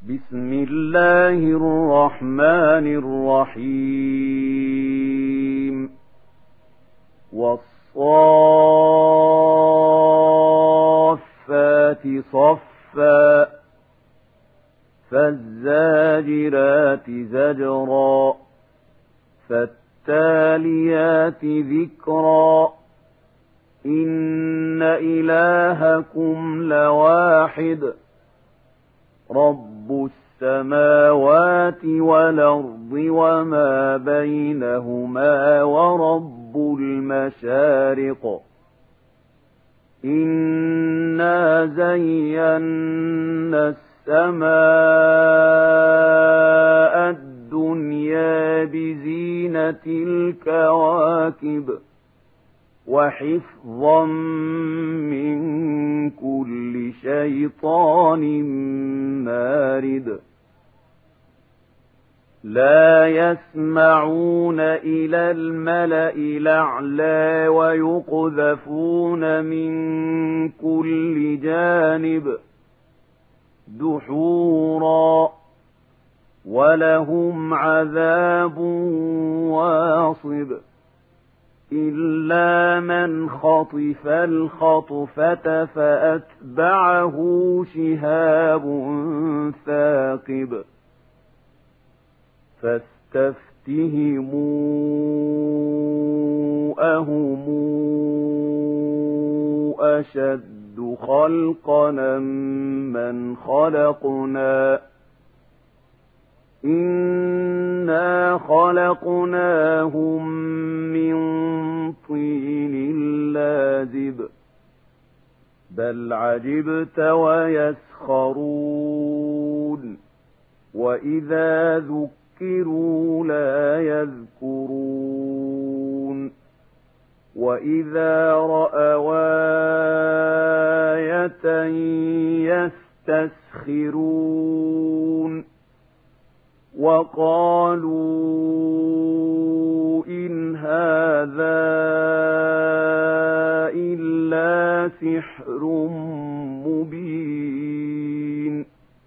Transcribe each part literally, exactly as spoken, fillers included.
بسم الله الرحمن الرحيم والصافات صفا فالزاجرات زجرا فالتاليات ذكرا إن إلهكم لواحد رب السماوات والأرض وما بينهما ورب المشارق إنا زينا السماء الدنيا بزينة الكواكب وحفظا من كل شيطان مارد لا يسمعون إلى الملأ الأعلى ويقذفون من كل جانب دحورا ولهم عذاب واصب إلا من خطف الخطفة فأتبعه شهاب ثاقب فاستفتهموا أهم أشد خلقنا من خلقنا إنا خلقناهم من طين لازب بل عجبت ويسخرون وإذا ذكروا لا يذكرون وإذا رأوا آية يستسخرون وقالوا إن هذا إلا سحر مبين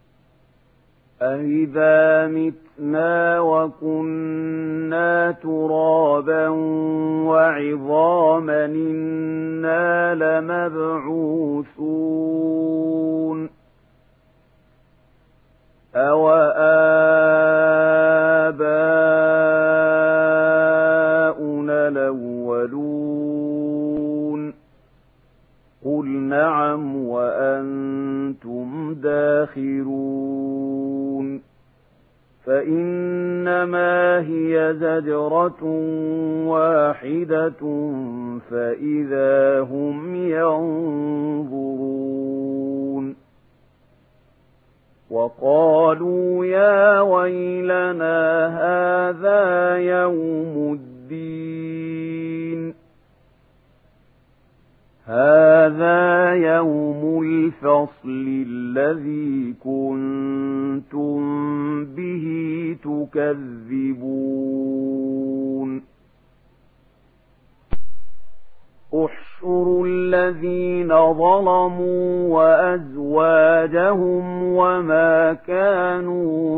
أإذا متنا وكنا ترابا وعظاما إنا لمبعوثون أوآباؤنا الأولون قل نعم وأنتم داخرون فإنما هي زجرة واحدة فإذا هم ينظرون وقالوا يا ويلنا هذا يوم الدين هذا يوم الفصل الذي كنتم به تكذبون احشروا الذين ظلموا وأزواجهم وما كانوا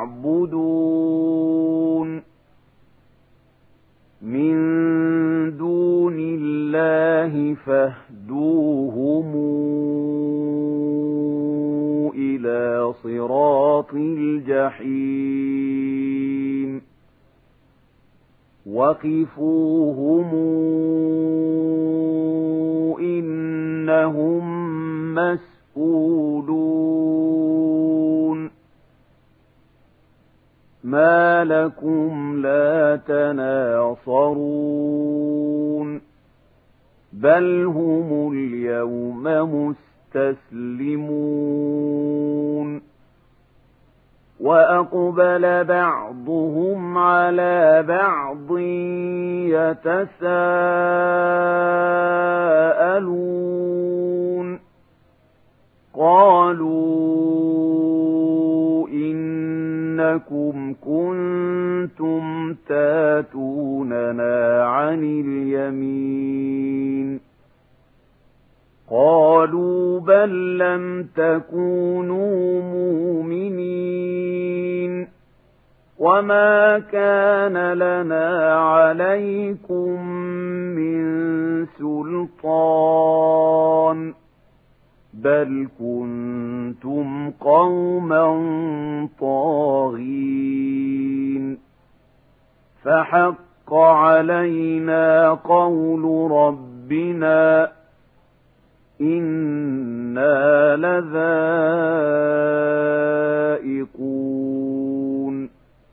يعبدون من دون الله فاهدوهم إلى صراط الجحيم وقفوهم إنهم مسئولون ما لكم لا تناصرون بل هم اليوم مستسلمون وأقبل بعضهم على بعض يتساءلون قالوا إنكم كنتم تاتوننا عن اليمين قالوا بل لم تكونوا مؤمنين وما كان لنا عليكم من سلطان بل كنتم قوما طاغين فحق علينا قول ربنا إنا لذائقون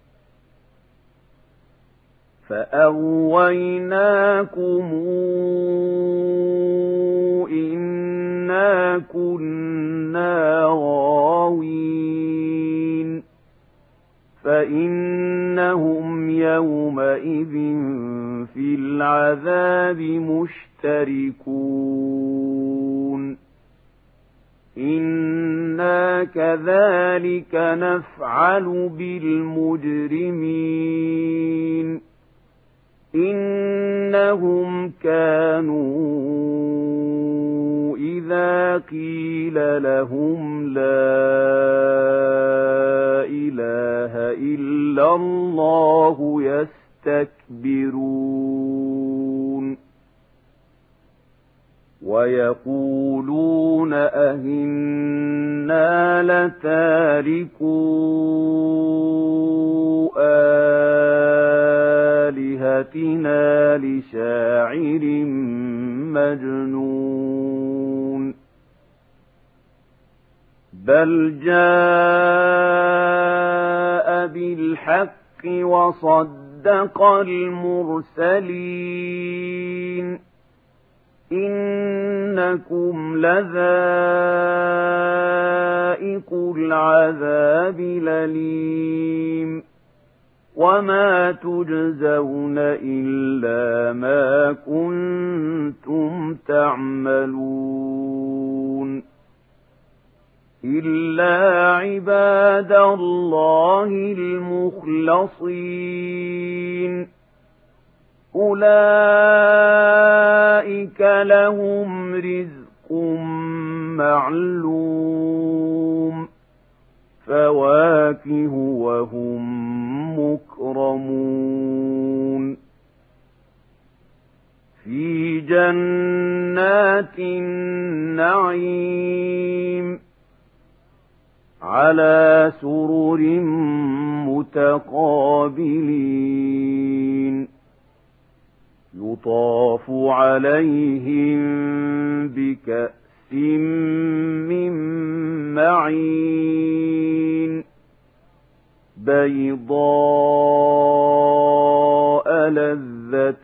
فأغويناكم إنا كنا غاوين فإنهم يومئذ في العذاب مشتركون إنا كذلك نفعل بالمجرمين إنهم كانوا إذا قيل لهم لا إله إلا الله يستكبرون ويقولون أئنا لتاركو آلهتنا لشاعر مجنون بل جاء بالحق وصدق المرسلين إنكم لذائق العذاب الأليم وما تجزون إلا ما كنتم تعملون إلا عباد الله المخلصين أولئك لهم رزق معلوم فواكه وهم مكرمون في جنات النعيم على سرر متقابلين يطاف عليهم بكأس من معين بيضاء لذة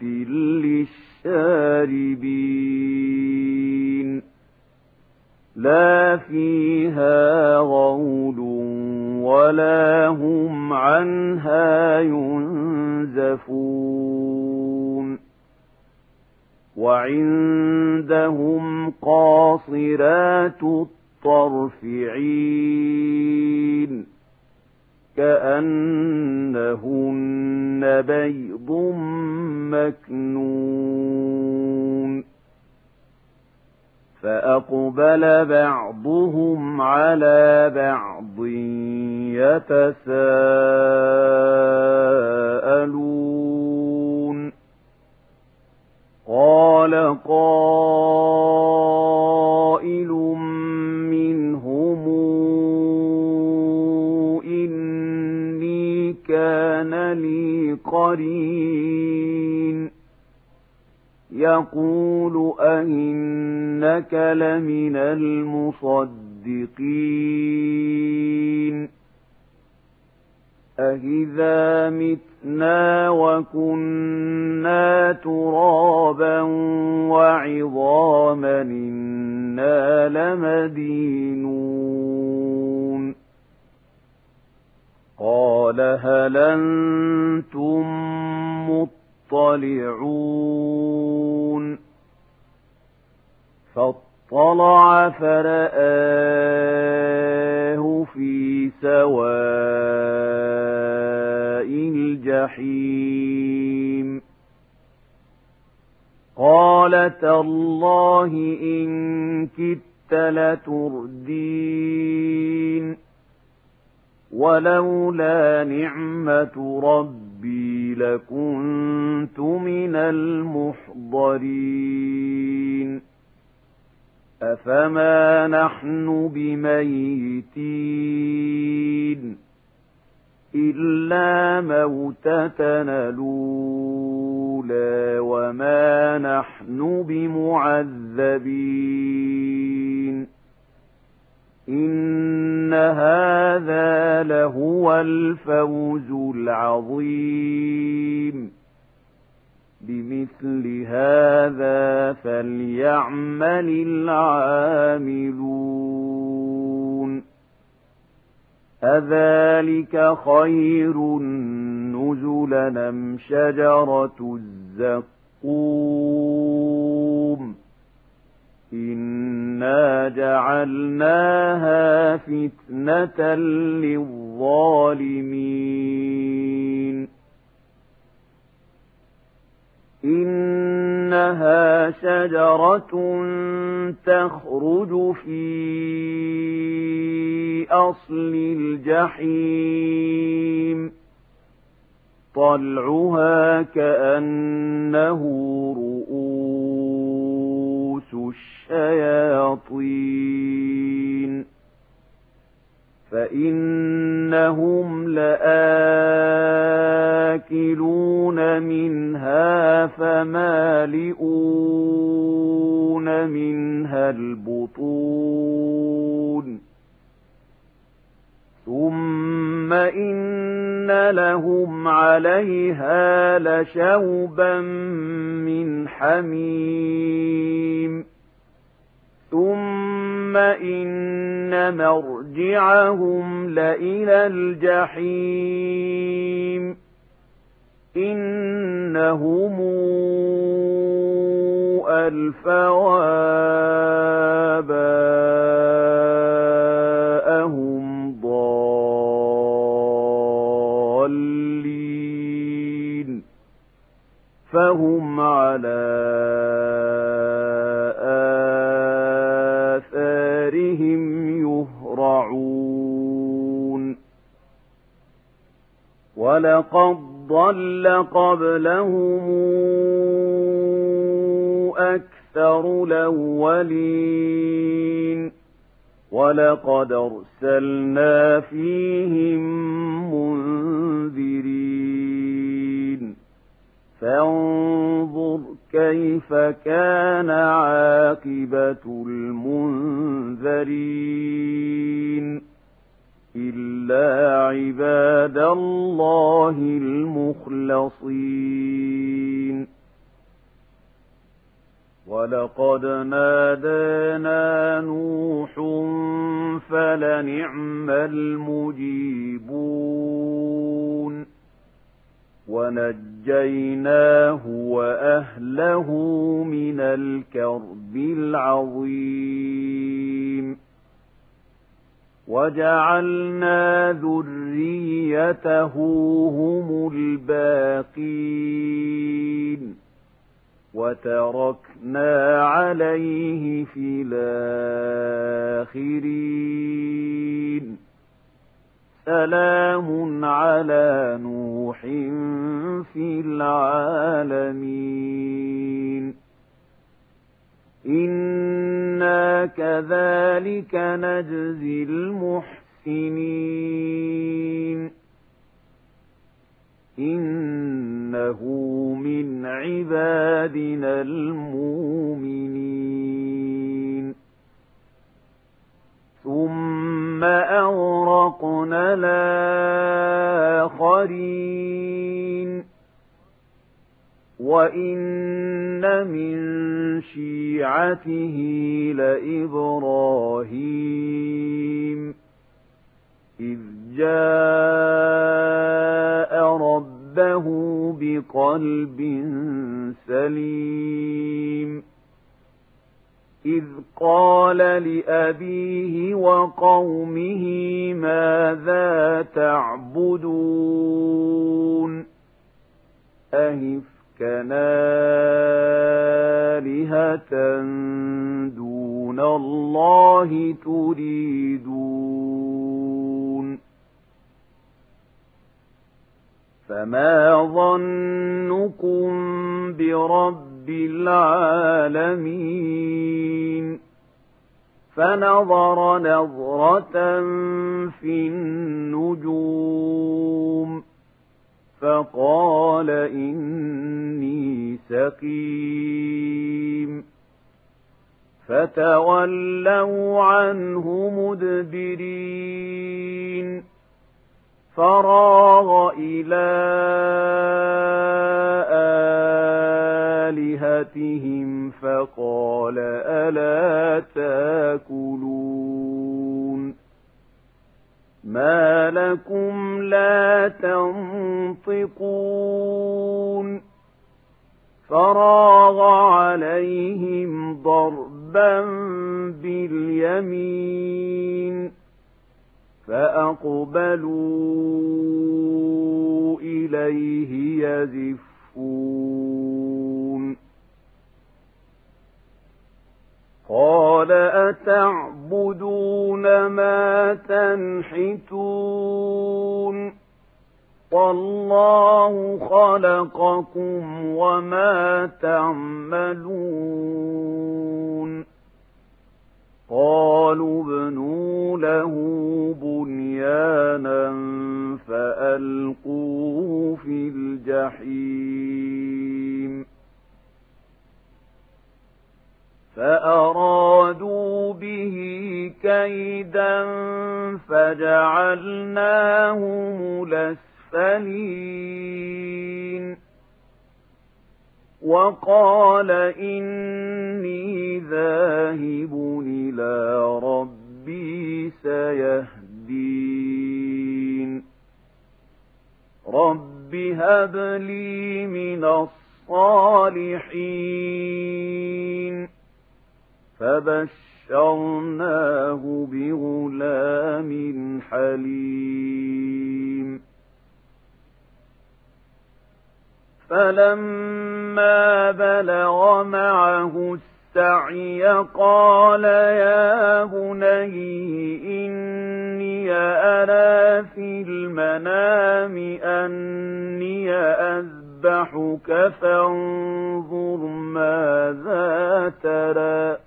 للشاربين لا فيها غول ولا هم عنها ينزفون وعندهم قاصرات الطرف عين كأنهن بيض مكنون فأقبل بعضهم على بعض يتساءلون قال قائل منهم إني كان لي قرين يقول أئنك لمن المصدقين أإذا متنا وكنا ترابا وعظاما إنا لمدينون قال هل أنتم مطلعون فاطلع فرآه في سواء الجحيم قال تالله إن كدت لتردين ولولا نعمة ربي لكنت من المحضرين أفما نحن بميتين إلا موتتنا الأولى وما نحن بمعذبين إن هذا لهو الفوز العظيم بمثل هذا فليعمل العاملون أذلك خير نزلا أم شجرة الزقوم إنا جعلناها فتنة للظالمين إنها شجرة تخرج في أصل الجحيم طلعها كأنه رؤوس الشياطين فإنهم لآكلون منها فمالئون منها البطون ثم إن لهم عليها لشوبا من حميم ثم إن مرجعهم لإلى الجحيم إنهم ألفوا آباءهم ضالين فهم على آثارهم يهرعون ولقد ضل قبلهم أكثر الأولين ولقد أرسلنا فيهم منذرين فانظر كيف كان عاقبة المنذرين إلا عباد الله المخلصين ولقد نادانا نوح فلنعم المجيبون ونجيناه وأهله من الكرب العظيم وجعلنا ذريته هم الباقين وتركنا عليه في الآخرين سلام على نوح في العالمين إنا كذلك نجزي المحسنين إنه من عبادنا المؤمنين ثم أغرقنا الآخرين وإن من شيعته لإبراهيم إذ جاء ربه بقلب سليم إذ قال لأبيه وقومه ماذا تعبدون أهفكا آلهة دون الله تريدون فما ظنكم برب العالمين فنظر نظرة في النجوم فقال إني سقيم فتولوا عنه مدبرين فراغ إلى آلهتهم فقال ألا تاكلون ما لكم لا تنطقون فراغ عليهم ضربا باليمين فأقبلوا إليه يزفون قال أتعبدون ما تنحتون والله خلقكم وما تعملون قالوا ابنوا له بنيانا فألقوه في الجحيم فأرادوا به كيدا فجعلناهم الأسفلين وقال إني ذاهب إلى ربي سيهدين رب هب لي من الصالحين فبشرناه بغلام حليم فلما بلغ معه السعي قال يا بني إني أرى في المنام أني أذبحك فانظر ماذا ترى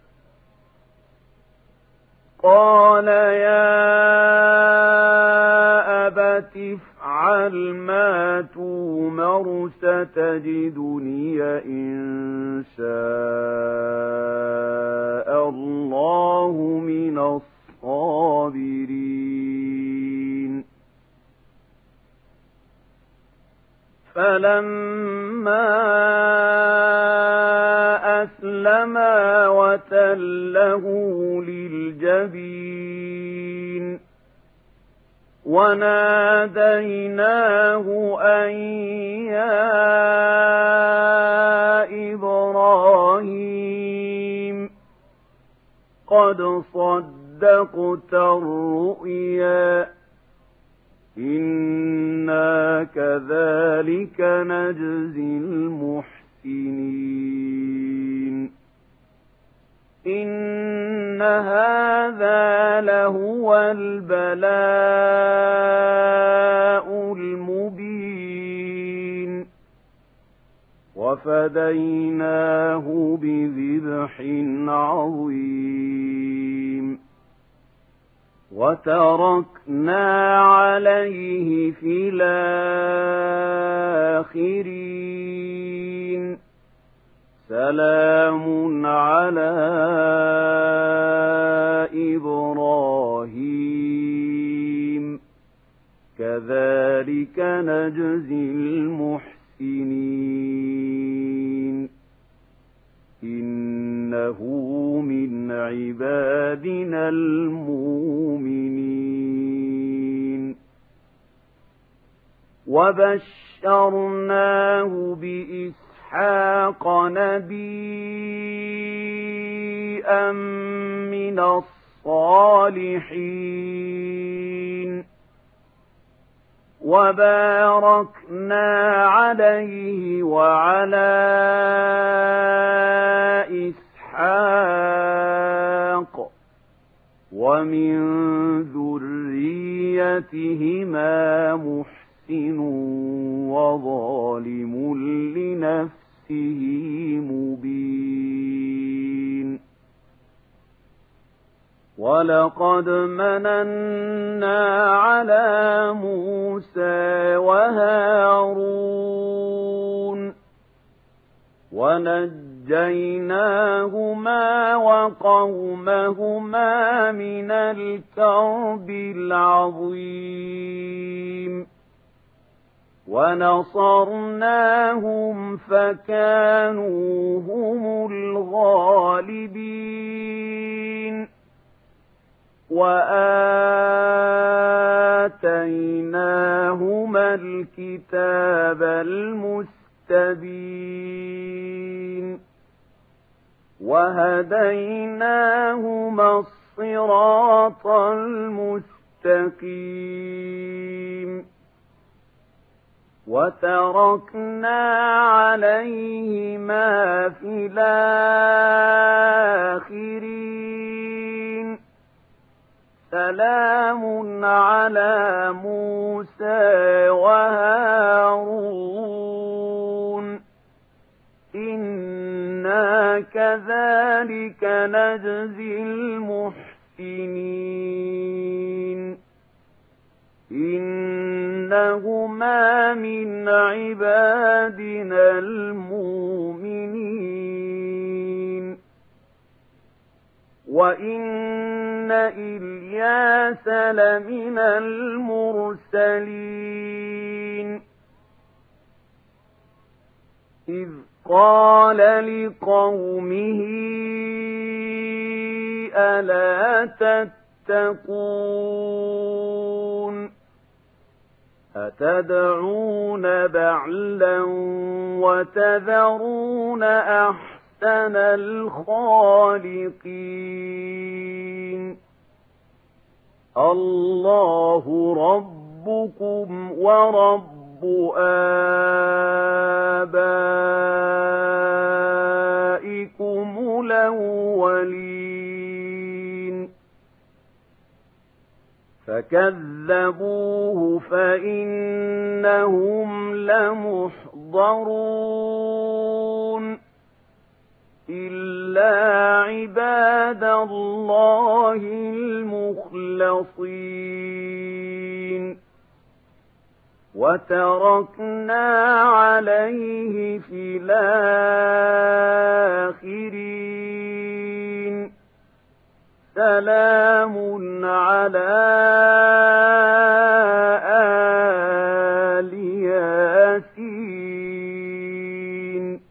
قال يا أبت افعل ما تؤمر ستجدني إن شاء الله من الصابرين فلما أسلما وتله للجبين وناديناه أن يا إبراهيم قد صدقت الرؤيا إنا كذلك نجزي المحسنين إن هذا لهو البلاء المبين وفديناه بذبح عظيم وتركنا عليه في الآخرين سلام على إبراهيم كذلك نجزي المحسنين إنه من عبادنا المؤمنين وبشرناه بإسحاق نبيا من الصالحين وباركنا عليه وعلى إسحاق ومن ذريتهما محسن وظالم لنفسه مبين. ولقد مننا على موسى وهارون ونجيناهما وقومهما من الكرب العظيم ونصرناهم فكانوا هم الغالبين وآتيناهما الكتاب المستبين وهديناهما الصراط المستقيم وتركنا عليهما في الآخرين سلام على موسى وهارون إنا كذلك نجزي المحسنين إنهما من عبادنا المؤمنين وإن إلياس لمن المرسلين إذ قال لقومه ألا تتقون أتدعون بعلا وتذرون أحسن الخالقين الله ربكم ورب آبائكم الأولين فكذبوه فإنهم لمحضرون إلا عباد الله المخلصين وتركنا عليه في الآخرين سلام على آل ياسين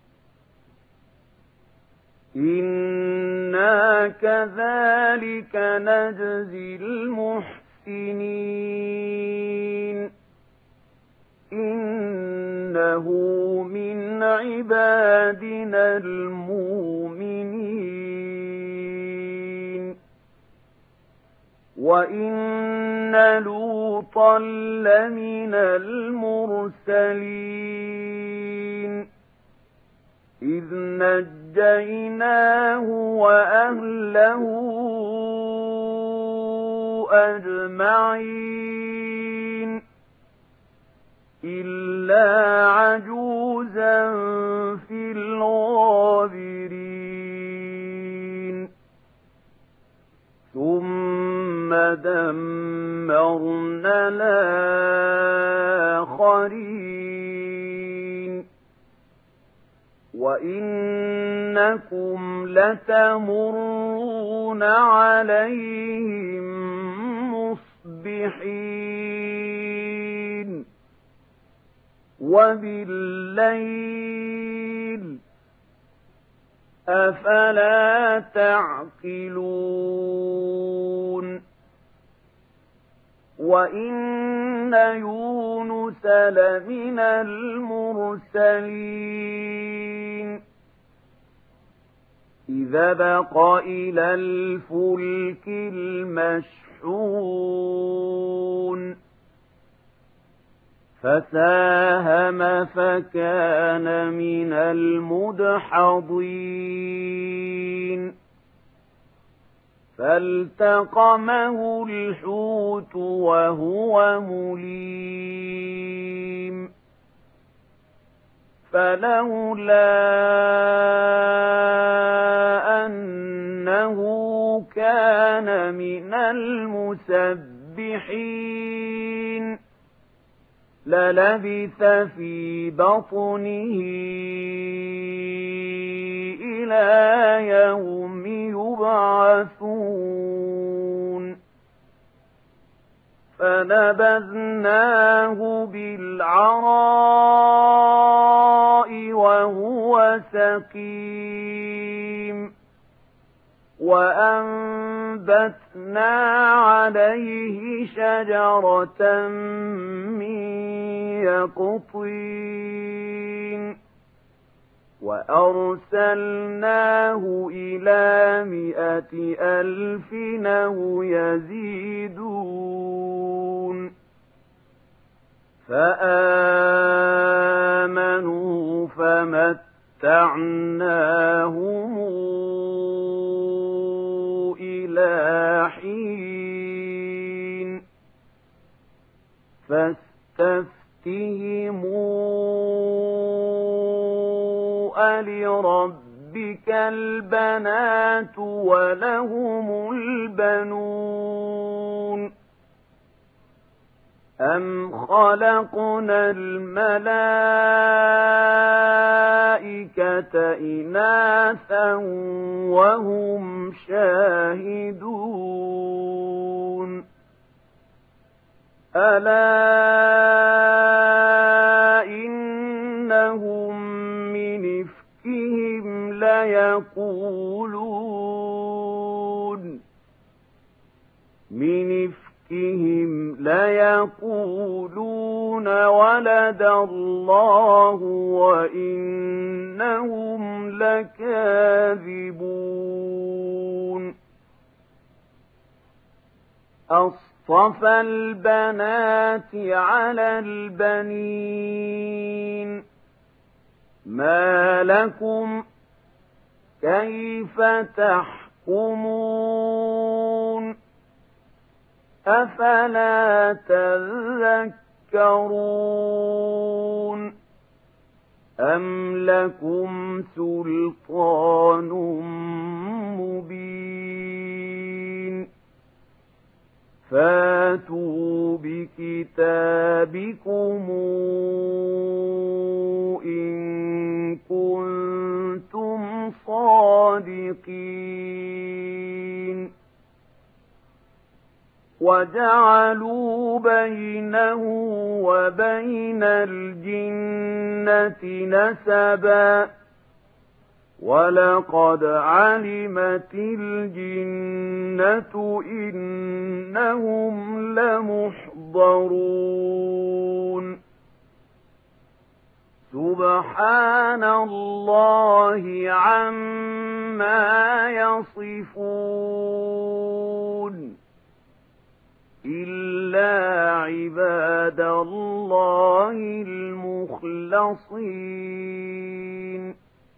إنا كذلك نجزي المحسنين إنه من عبادنا المؤمنين وإن لوطا لمن المرسلين إذ نجيناه وأهله أجمعين إلا عجوزا في الغابرين ثم دمرنا الآخرين وإنكم لتمرون عليهم مصبحين وبالليل أفلا تعقلون وإن يونس لمن المرسلين إذا بق إلى الفلك المشحون فساهم فكان من المدحضين فالتقمه الحوت وهو مليم فلولا أنه كان من المسبحين للبث في بطنه إلى يوم يبعثون فنبذناه بالعراء وهو سقيم وأنبتنا عليه شجرة من يقطين وأرسلناه إلى مائة ألف أو يزيدون فآمنوا فمتعناهم إلى حين فاستفتهموا ألربك البنات ولهم البنون أم خلقنا الملائكة إناثا وهم شاهدون ألا إنهم من إفكهم ليقولون من إفكهم ليقولون ولد الله وإنهم لكاذبون أصطفى البنات على البنين ما لكم كيف تحكمون أفلا تذكرون أم لكم سلطان مبين فاتوا بكتابكم إن كنتم صادقين وجعلوا بينه وبين الجنة نسبا ولقد علمت الجنة إنهم لمحضرون سبحان الله عما يصفون إلا عباد الله المخلصين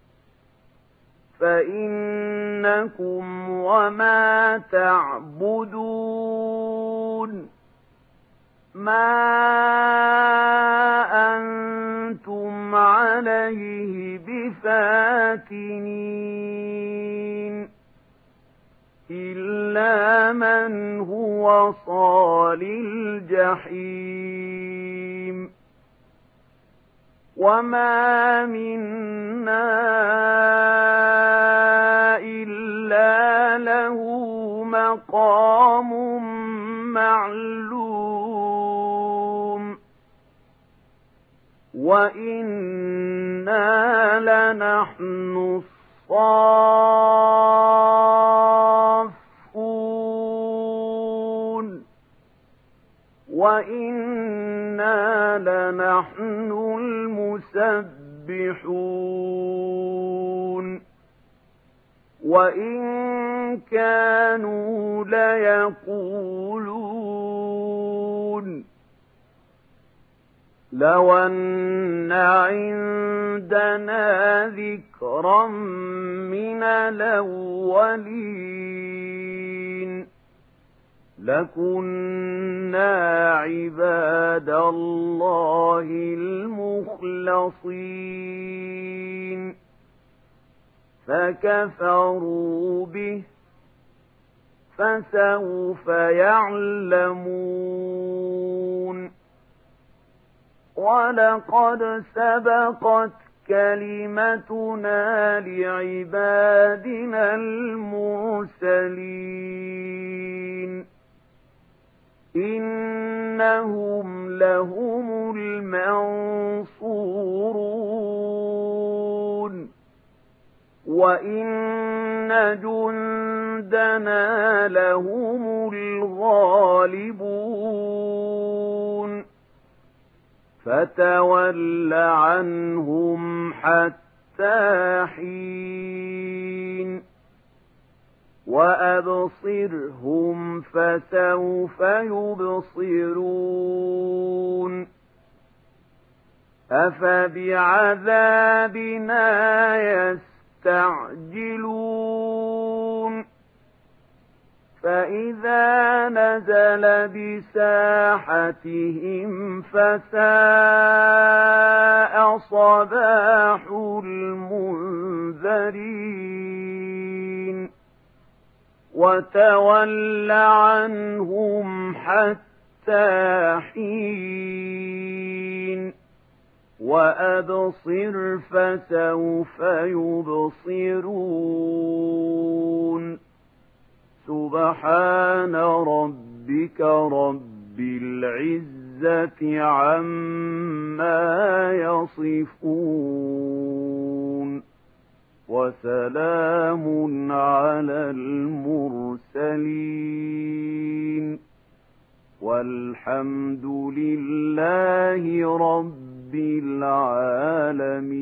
فإنكم وما تعبدون ما أنتم عليه بفاتنين إلا من هو صال الجحيم وما منا إلا له مقام معلوم وإنا لنحن الصافون وإنا لنحن المسبحون وإن كانوا ليقولون لو أن عندنا ذكرا من الأولين لكنا عباد الله المخلصين مخلصين فكفروا به فسوف يعلمون ولقد سبقت كلمتنا لعبادنا المرسلين إنهم لهم المنصورون وإن جندنا لهم الغالبون فتول عنهم حتى حين وأبصرهم فسوف يبصرون أفبعذابنا يستعجلون فإذا نزل بساحتهم فساء صباح المنذرين وتول عنهم حتى حين وأبصر فسوف يبصرون سبحان ربك رب العزة عما يصفون وسلام على المرسلين والحمد لله رب العالمين.